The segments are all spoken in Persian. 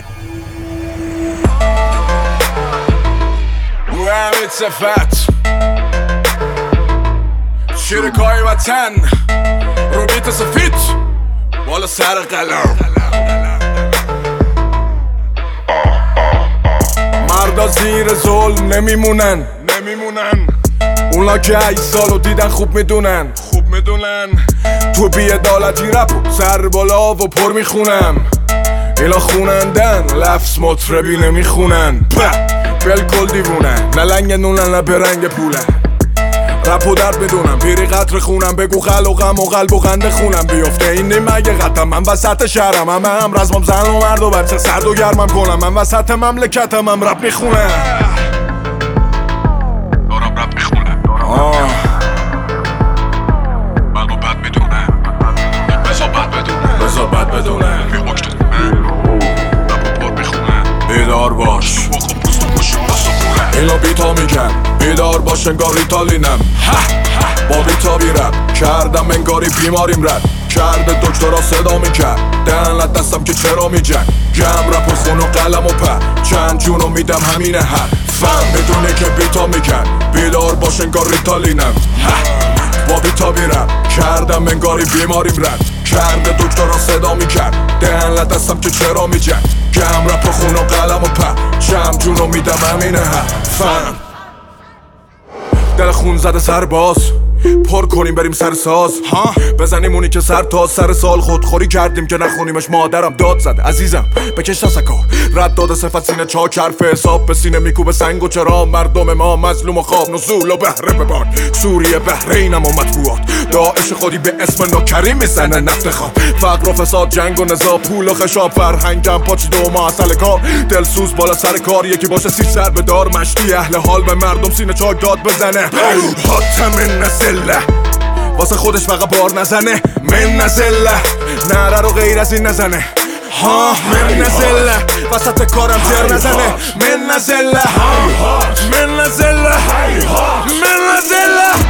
رو همین صفت شیرکای وطن رو بیت سفید بالا سر قلم. مردا زیر ظلم نمیمونن اونا که 8 سالو دیدن خوب میدونن تو بی‌عدالتی رپ سر بالا و پر میخونم. اینا خونندن لفظ مطربی نمیخونن، بالکل دیوونن، نه لنگ نونن نه برنگ پولن. رپ و درد بدونم پیری قطر خونم، بگو خل و غم و قلب و خنده خونم بیفته این نیم اگه قطم. من وسط شهرم هم رزمم زن و مرد و بچه سرد و گرمم کنم. من وسط مملکتم هم رپ میخونم، دارم رپ میخونم. من رو بد میدونم، بزا بد بدونم میخوش تو خونم، رپ و پر میخونم. بیدار باش اینا بیتا میگن، بیدار باش انگار ریتالینم. با بیتا بیرم کردم انگاری بیماریم رد کرده، دکترا صدا میکرد دهنت دستم که چرا میجن. گم رپ و خون و قلم و پر چند جونو میدم همینه هر فهم بدونه که بیتا میگن، بیدار باش انگار ریتالینم. با بیتا بیرم کردم انگاری بیماریم رد کرده، دکترا صدا میکرد دهنت دستم که چرا میجن. گم رپ و خون و قلم و پر چند جونو میدم همینه هر فهم. دل خون زده سرباز پر کنیم بریم سر ساز بزنیم اونی که سر تا سر سال خودخوری کردیم که نخونیمش. مادرم داد زد عزیزم بکش دستکا رد داده صفت سینه چاک حرف حساب به سینه میکوبه سنگ و چرا مردم ما مظلوم و خواب نزول و بهره ببان. سوریه بحرینم و مطبوعات داعش خودی به اسم نوکریم میزنه نفت خواب. فقر و فساد جنگ و نزا پول و خشاب فرهنگم پاچ دو ما اصل کار. دلسوز بالا سر کار یکی باشه سی سر به دار مشتی اهل حال به مردم سینه چاک داد بزنه. حاتم نزله واسه خودش فقط بار نزنه. من نزله نره رو غیر از این نزنه. من نزله وسط کارم جر نزنه. من نزله من نزله من نزله.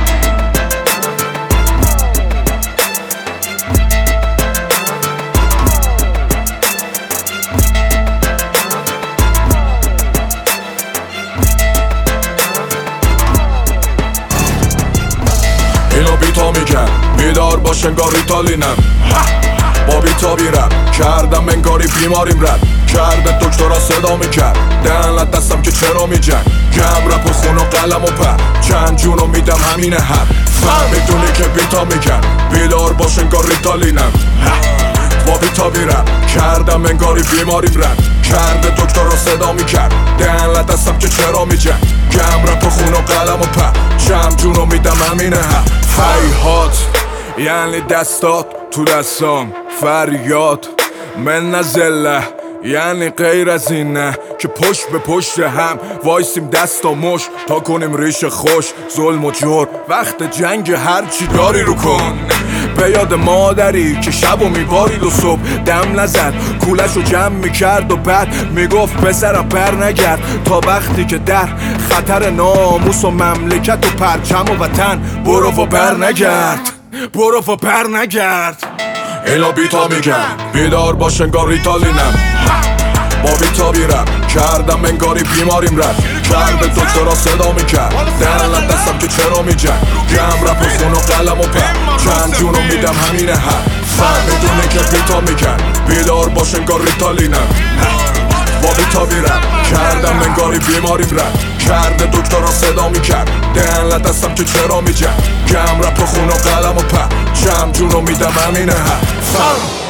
اینا بیتا میگن بیدار باش انگار ریتالینم. با بیتا بیرم کردم انگاری بیماریم رد کرده، دکترا صدا میکرد دهنت دستم که چرا میجن. گم رپ و خون و قلم و پر چند جونو میدم همینه هر فهم میدونی که بیتا میگن، بیدار باش انگار ریتالینم. با بیتا بیرم کردم انگاری بیماریم رد کرده، دکترا صدا میکرد دهنت دستم که چرا میجن. گم رپ و خون و قلم و پر چند جونو میدم همینه هر فیهات یعنی دستات تو دستام فریاد. من نزله یعنی غیر از این نه که پشت به پشت هم وایسیم دست و مش تا کنیم ریش خوش. ظلم و جور وقت جنگ هرچی داری رو کن. به یاد مادری که شب و میبارید و صبح دم نزد کولش رو جمع میکرد و بعد میگفت پسرم پر نگرد تا وقتی که در خطر ناموس و مملکت و پرچم و وطن برو و بر نگرد برو و پر نگرد. اینا بیتا میگن بیدار باش انگار ریتالینم. با بیتا بیرم کردم انگاری بیماریم رد کرده، دکترا صدا میکرد دهنت دستم که چرا میجن. گم رپ و خون و قلم و پر چند جونو میدم همینه هر فهم میدونه که بیتا میگن بیدار باش انگار ریتالینم. با بیتا بیرم کردم انگاری بیماریم رد کرده، دکترا صدا میکرد دهنت دستم که چرا میجن. گم رپ و خون و قلم و پر چند جونو میدم همینه هر فهم.